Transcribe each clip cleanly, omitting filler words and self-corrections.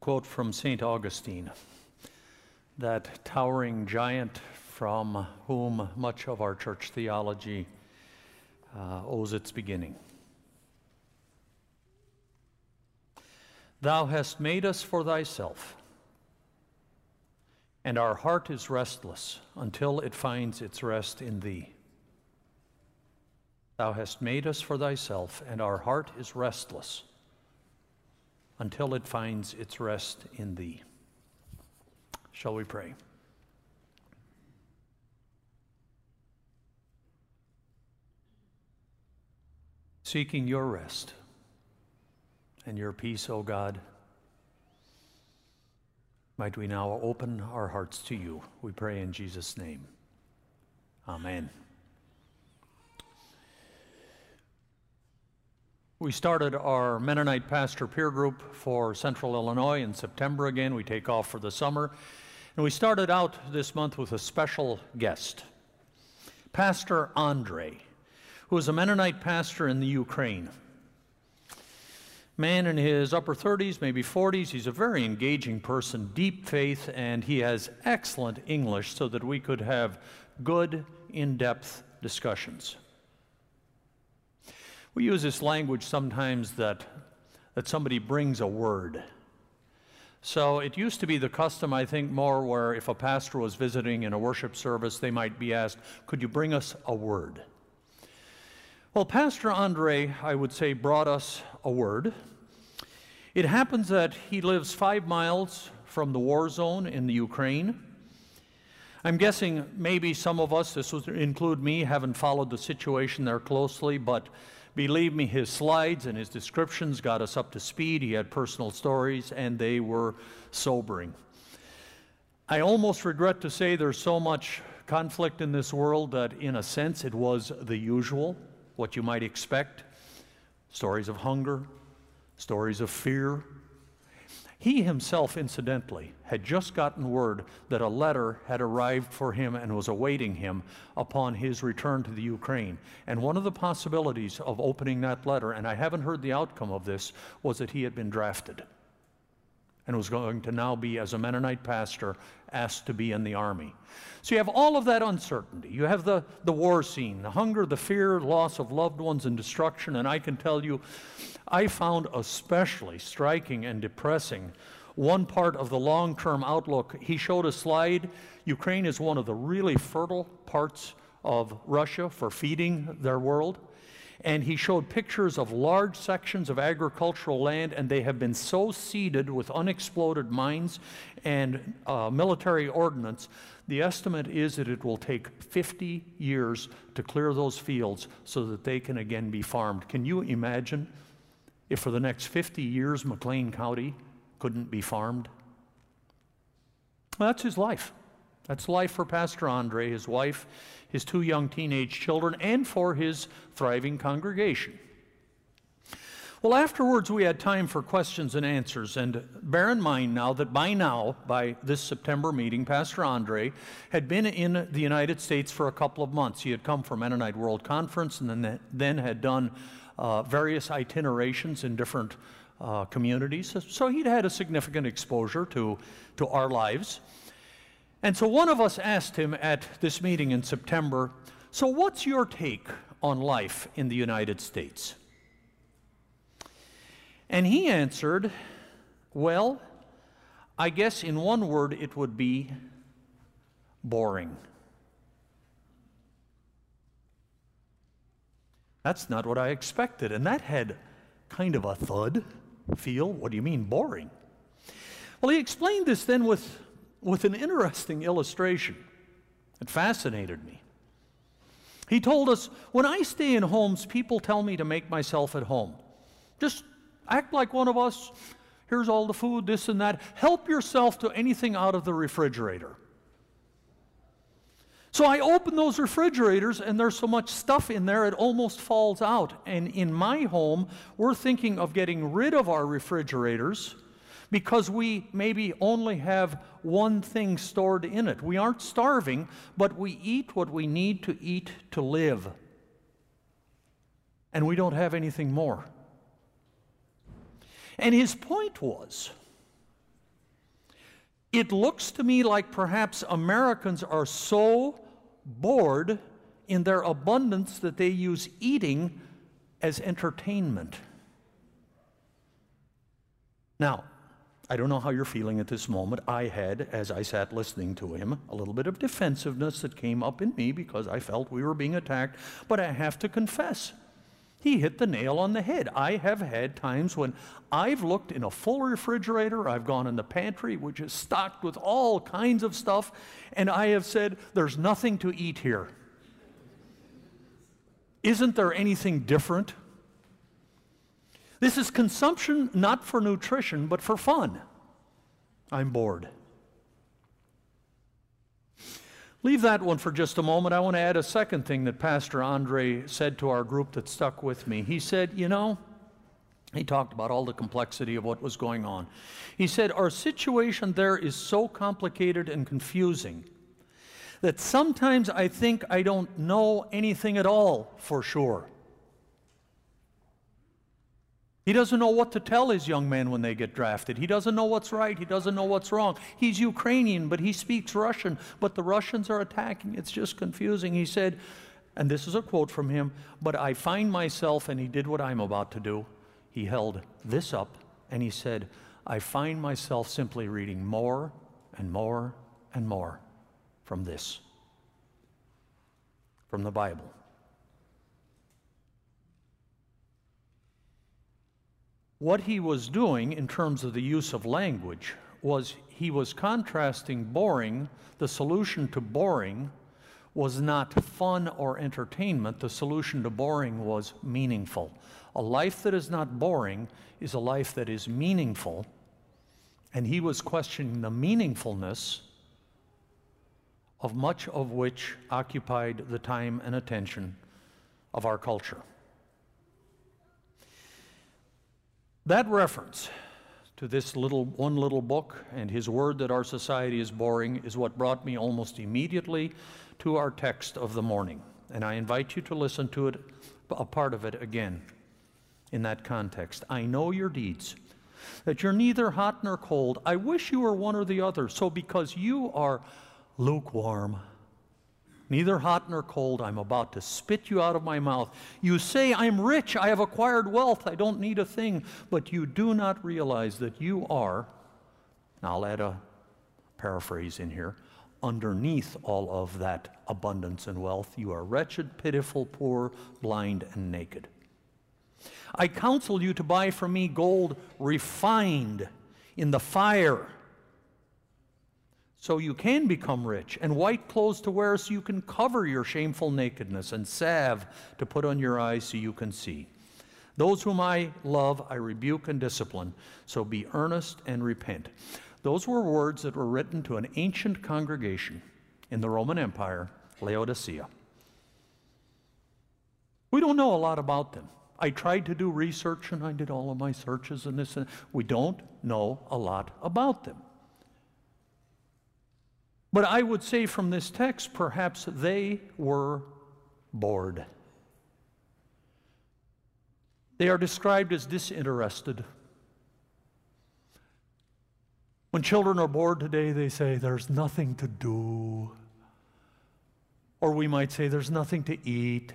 quote from St. Augustine, that towering giant from whom much of our church theology owes its beginning. Thou hast made us for thyself, and our heart is restless until it finds its rest in thee. Thou hast made us for thyself, and our heart is restless until it finds its rest in thee. Shall we pray? Seeking your rest and your peace, O God, might we now open our hearts to you. We pray in Jesus' name. Amen. We started our Mennonite pastor peer group for Central Illinois in September again. We take off for the summer. And we started out this month with a special guest, Pastor Andre, who is a Mennonite pastor in the Ukraine. Man in his upper 30s, maybe 40s. He's a very engaging person, deep faith, and he has excellent English so that we could have good, in-depth discussions. We use this language sometimes that somebody brings a word. So it used to be the custom, I think, more where if a pastor was visiting in a worship service, they might be asked, could you bring us a word? Well, Pastor Andre, I would say, brought us a word. It happens that he lives 5 miles from the war zone in the Ukraine. I'm guessing maybe some of us, this would include me, haven't followed the situation there closely, but believe me, his slides and his descriptions got us up to speed. He had personal stories, and they were sobering. I almost regret to say there's so much conflict in this world that, in a sense, it was the usual, what you might expect. Stories of hunger, stories of fear. He himself, incidentally, had just gotten word that a letter had arrived for him and was awaiting him upon his return to the Ukraine. And one of the possibilities of opening that letter, and I haven't heard the outcome of this, was that he had been drafted and was going to now be, as a Mennonite pastor, asked to be in the army. So you have all of that uncertainty. You have the war scene, the hunger, the fear, loss of loved ones, and destruction. And I can tell you, I found especially striking and depressing one part of the long-term outlook. He showed a slide. Ukraine is one of the really fertile parts of Russia for feeding their world. And he showed pictures of large sections of agricultural land, and they have been so seeded with unexploded mines and military ordnance. The estimate is that it will take 50 years to clear those fields so that they can again be farmed. Can you imagine if for the next 50 years McLean County couldn't be farmed? Well, that's his life. That's life for Pastor Andre, his wife, his 2 young teenage children, and for his thriving congregation. Well, afterwards we had time for questions and answers, and bear in mind now that by this September meeting, Pastor Andre had been in the United States for a couple of months. He had come from Mennonite World Conference and then had done various itinerations in different communities. So he'd had a significant exposure to our lives. And so one of us asked him at this meeting in September, so what's your take on life in the United States? And he answered, well, I guess in one word it would be boring. That's not what I expected, and that had kind of a thud feel. What do you mean, boring? Well, he explained this then with an interesting illustration. It fascinated me. He told us, when I stay in homes, people tell me to make myself at home. Just act like one of us. Here's all the food, this and that. Help yourself to anything out of the refrigerator. So I open those refrigerators, and there's so much stuff in there, it almost falls out. And in my home, we're thinking of getting rid of our refrigerators because we maybe only have one thing stored in it. We aren't starving, but we eat what we need to eat to live. And we don't have anything more. And his point was It looks to me like perhaps Americans are so bored in their abundance that they use eating as entertainment. Now, I don't know how you're feeling at this moment. I had, as I sat listening to him, a little bit of defensiveness that came up in me because I felt we were being attacked. But I have to confess, he hit the nail on the head. I have had times when I've looked in a full refrigerator, I've gone in the pantry, which is stocked with all kinds of stuff, and I have said, there's nothing to eat here. Isn't there anything different? This is consumption not for nutrition, but for fun. I'm bored. Leave that one for just a moment. I want to add a second thing that Pastor Andre said to our group that stuck with me. He said, he talked about all the complexity of what was going on. He said, our situation there is so complicated and confusing that sometimes I think I don't know anything at all for sure. He doesn't know what to tell his young men when they get drafted. He doesn't know what's right. He doesn't know what's wrong. He's Ukrainian, but he speaks Russian, but the Russians are attacking. It's just confusing. He said, and this is a quote from him, but I find myself, and he did what I'm about to do. He held this up, and he said, I find myself simply reading more and more and more from this, from the Bible. What he was doing in terms of the use of language was he was contrasting boring. The solution to boring was not fun or entertainment. The solution to boring was meaningful. A life that is not boring is a life that is meaningful, and he was questioning the meaningfulness of much of which occupied the time and attention of our culture. That reference to this one little book and his word that our society is boring is what brought me almost immediately to our text of the morning. And I invite you to listen to it, a part of it again, in that context. I know your deeds, that you're neither hot nor cold. I wish you were one or the other. So because you are lukewarm, neither hot nor cold, I'm about to spit you out of my mouth. You say, I'm rich, I have acquired wealth, I don't need a thing, but you do not realize that you are, now I'll add a paraphrase in here, underneath all of that abundance and wealth, you are wretched, pitiful, poor, blind, and naked. I counsel you to buy from me gold refined in the fire, so you can become rich, and white clothes to wear so you can cover your shameful nakedness, and salve to put on your eyes so you can see. Those whom I love, I rebuke and discipline, so be earnest and repent. Those were words that were written to an ancient congregation in the Roman Empire, Laodicea. We don't know a lot about them. I tried to do research, and I did all of my searches and this, and we don't know a lot about them. But I would say from this text, perhaps they were bored. They are described as disinterested. When children are bored today, they say, there's nothing to do. Or we might say, there's nothing to eat.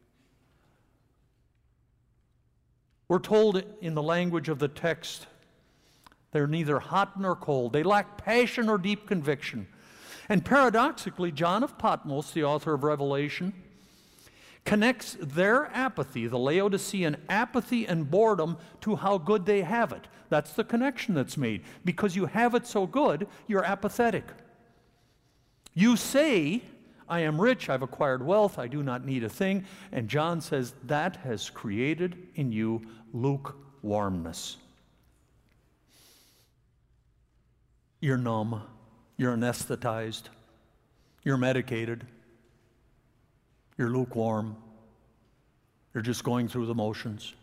We're told in the language of the text, they're neither hot nor cold. They lack passion or deep conviction. And paradoxically, John of Patmos, the author of Revelation, connects their apathy, the Laodicean apathy and boredom, to how good they have it. That's the connection that's made. Because you have it so good, you're apathetic. You say, I am rich, I've acquired wealth, I do not need a thing. And John says that has created in you lukewarmness. You're numb. You're anesthetized, you're medicated, you're lukewarm, you're just going through the motions.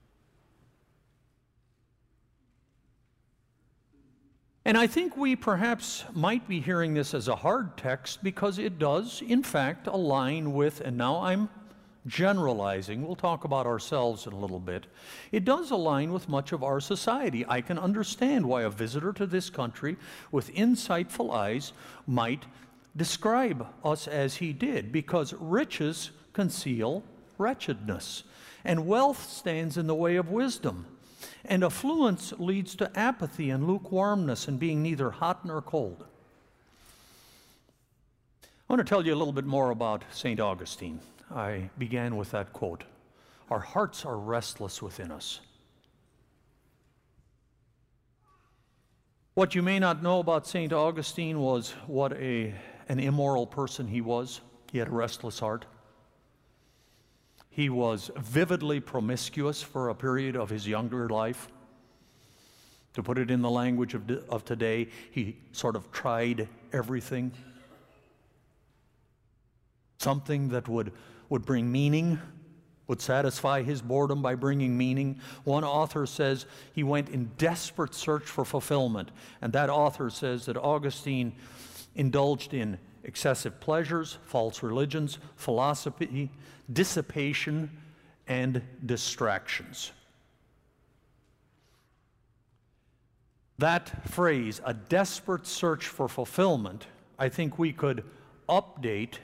And I think we perhaps might be hearing this as a hard text because it does, in fact, align with, and now I'm generalizing, we'll talk about ourselves in a little bit, it does align with much of our society. I can understand why a visitor to this country with insightful eyes might describe us as he did, because riches conceal wretchedness, and wealth stands in the way of wisdom, and affluence leads to apathy and lukewarmness and being neither hot nor cold. I want to tell you a little bit more about St. Augustine. I began with that quote, "Our hearts are restless within us." What you may not know about St. Augustine was what an immoral person he was. He had a restless heart. He was vividly promiscuous for a period of his younger life. To put it in the language of today, he sort of tried everything. Something that would bring meaning, would satisfy his boredom by bringing meaning. One author says he went in desperate search for fulfillment, and that author says that Augustine indulged in excessive pleasures, false religions, philosophy, dissipation, and distractions. That phrase, a desperate search for fulfillment, I think we could update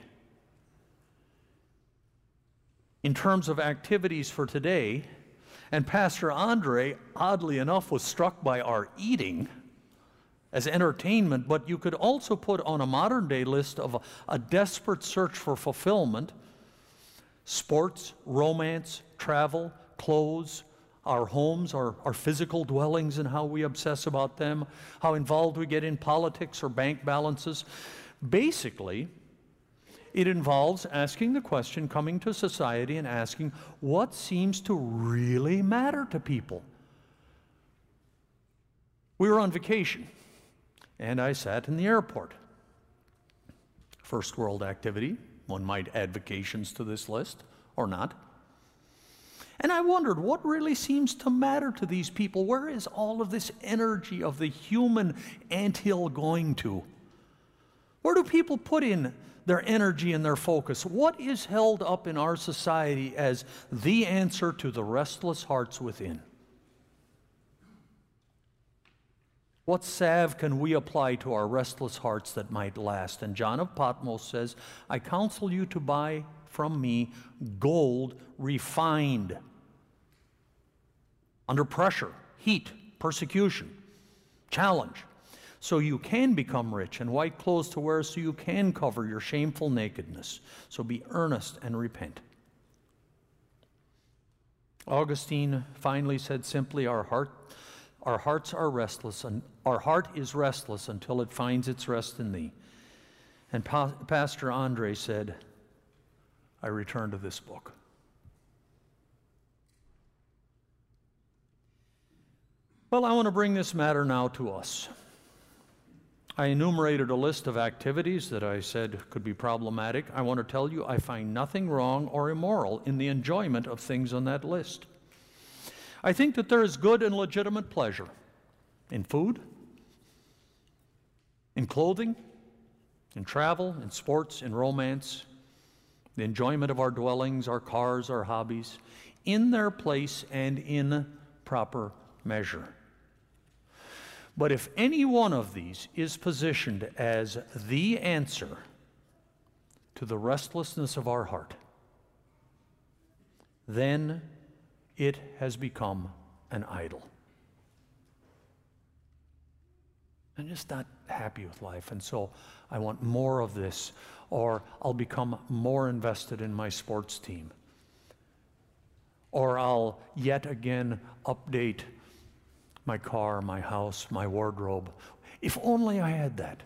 in terms of activities for today. And Pastor Andre, oddly enough, was struck by our eating as entertainment, but you could also put on a modern day list of a desperate search for fulfillment: sports, romance, travel, clothes, our homes, our physical dwellings and how we obsess about them, how involved we get in politics or bank balances. Basically, it involves asking the question, coming to society and asking, what seems to really matter to people? We were on vacation, and I sat in the airport. First world activity. One might add vacations to this list, or not. And I wondered, what really seems to matter to these people? Where is all of this energy of the human anthill going to? Where do people put in their energy and their focus? What is held up in our society as the answer to the restless hearts within? What salve can we apply to our restless hearts that might last? And John of Patmos says, "I counsel you to buy from me gold refined under pressure, heat, persecution, challenge, so you can become rich, and white clothes to wear so you can cover your shameful nakedness. So be earnest and repent." Augustine finally said simply, our hearts are restless, and our heart is restless until it finds its rest in thee. And Pastor Andre said, I return to this book. Well, I want to bring this matter now to us. I enumerated a list of activities that I said could be problematic. I want to tell you I find nothing wrong or immoral in the enjoyment of things on that list. I think that there is good and legitimate pleasure in food, in clothing, in travel, in sports, in romance, the enjoyment of our dwellings, our cars, our hobbies, in their place and in proper measure. But if any one of these is positioned as the answer to the restlessness of our heart, then it has become an idol. I'm just not happy with life, and so I want more of this, or I'll become more invested in my sports team, or I'll yet again update my car, my house, my wardrobe. If only I had that.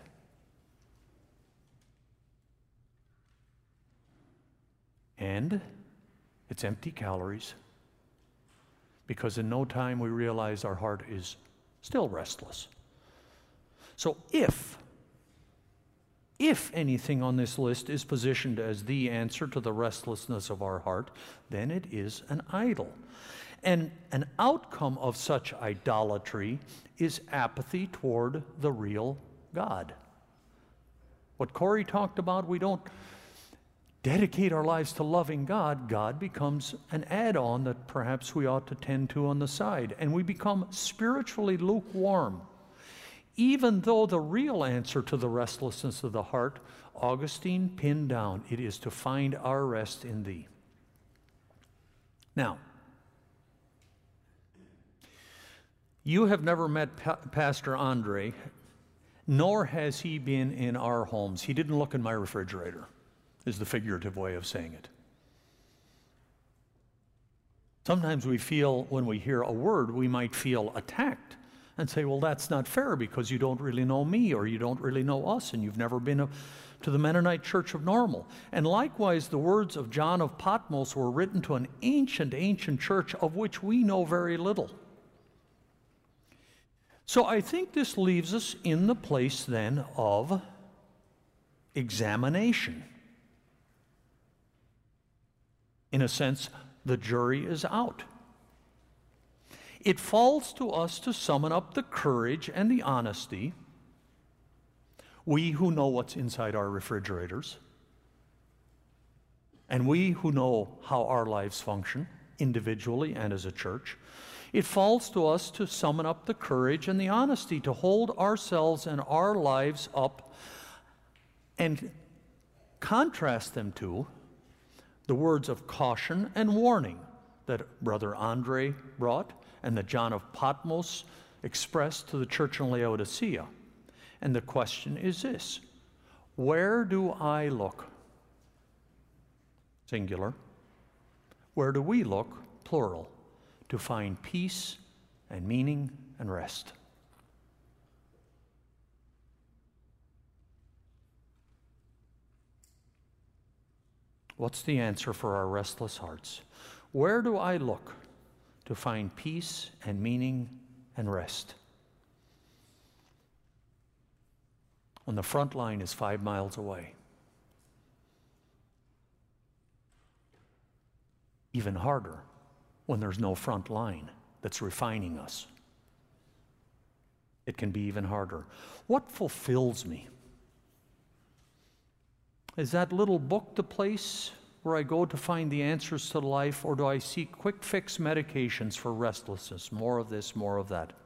And it's empty calories, because in no time we realize our heart is still restless. So if anything on this list is positioned as the answer to the restlessness of our heart, then it is an idol. And an outcome of such idolatry is apathy toward the real God. What Corey talked about, we don't dedicate our lives to loving God, God becomes an add-on that perhaps we ought to tend to on the side, and we become spiritually lukewarm. Even though the real answer to the restlessness of the heart, Augustine pinned down, it is to find our rest in Thee. Now, you have never met Pastor Andre, nor has he been in our homes. He didn't look in my refrigerator, is the figurative way of saying it. Sometimes we feel, when we hear a word, we might feel attacked and say, well, that's not fair because you don't really know me or you don't really know us and you've never been to the Mennonite Church of Normal. And likewise, the words of John of Patmos were written to an ancient church of which we know very little. So I think this leaves us in the place then of examination. In a sense, the jury is out. It falls to us to summon up the courage and the honesty, we who know what's inside our refrigerators, and we who know how our lives function, individually and as a church. It falls to us to summon up the courage and the honesty to hold ourselves and our lives up and contrast them to the words of caution and warning that Brother Andre brought and that John of Patmos expressed to the church in Laodicea. And the question is this: where do I look? Singular. Where do we look? Plural. To find peace and meaning and rest. What's the answer for our restless hearts? Where do I look to find peace and meaning and rest? When the front line is 5 miles away. Even harder when there's no front line that's refining us. It can be even harder. What fulfills me? Is that little book the place where I go to find the answers to life, or do I seek quick fix medications for restlessness? More of this, more of that.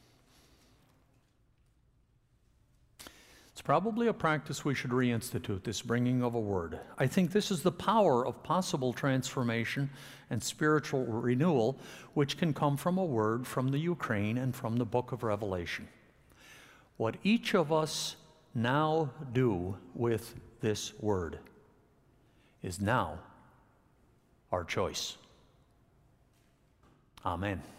It's probably a practice we should reinstitute, this bringing of a word. I think this is the power of possible transformation and spiritual renewal, which can come from a word from the Ukraine and from the book of Revelation. What each of us now do with this word is now our choice. Amen.